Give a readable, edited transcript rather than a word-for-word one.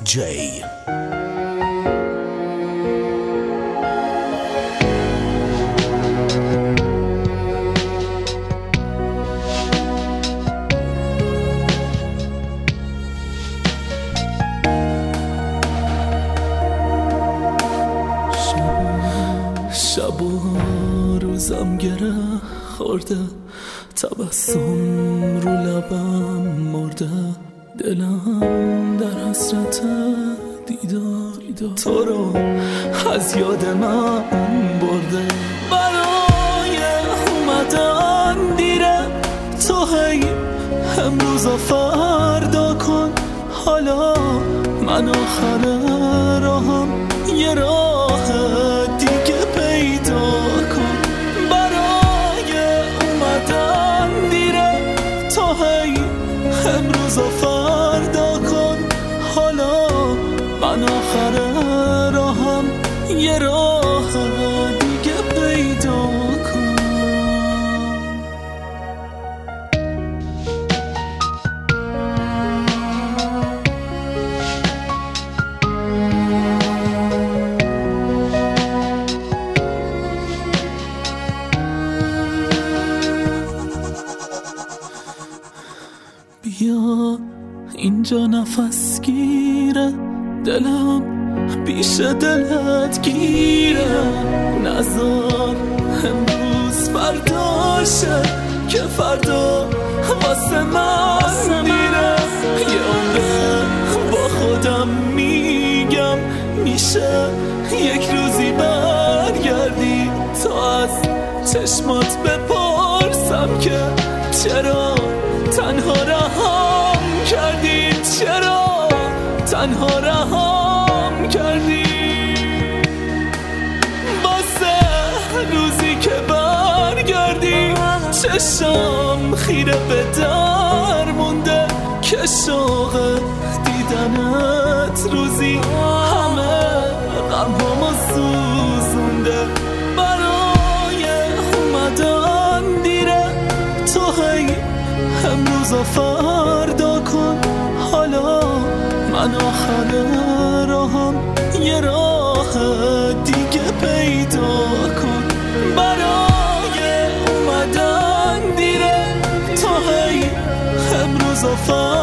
جی. شب و روزم گره خورده، تبسم رو لبم مرده، دلم در حسرت دیدار تو رو از یاد من برده. برای اومدن دیره، تو هی امروز و فردا کن، حالا من آخر راهم یه راه دیگه پیدا کن. برای اومدن دیره، تو هی امروز و فردا کن، حالا من آخر راهم یه راه دیگه پیدا کن. بیا اینجا نفس گیره، دلم پیش دلت گیره، نذار امروز فرداشه که فردا واسه من میره. یه عمره با خودم میگم میشه یک روزی برگردی، تا از چشمات بپرسم که چرا تنها رهام کردی، چرا تنها رهام کردی. واسه روزی که برگردی چشم خیره به در مونده، که شوق دیدنت روزی همه غمامو سوزونده. برای اومدن دیره، تو هی امروز و فردا کن، حالا من آخر راهم یه راه دیگه پیدا کن. برای اومدن دیره، تو هی امروز و فردا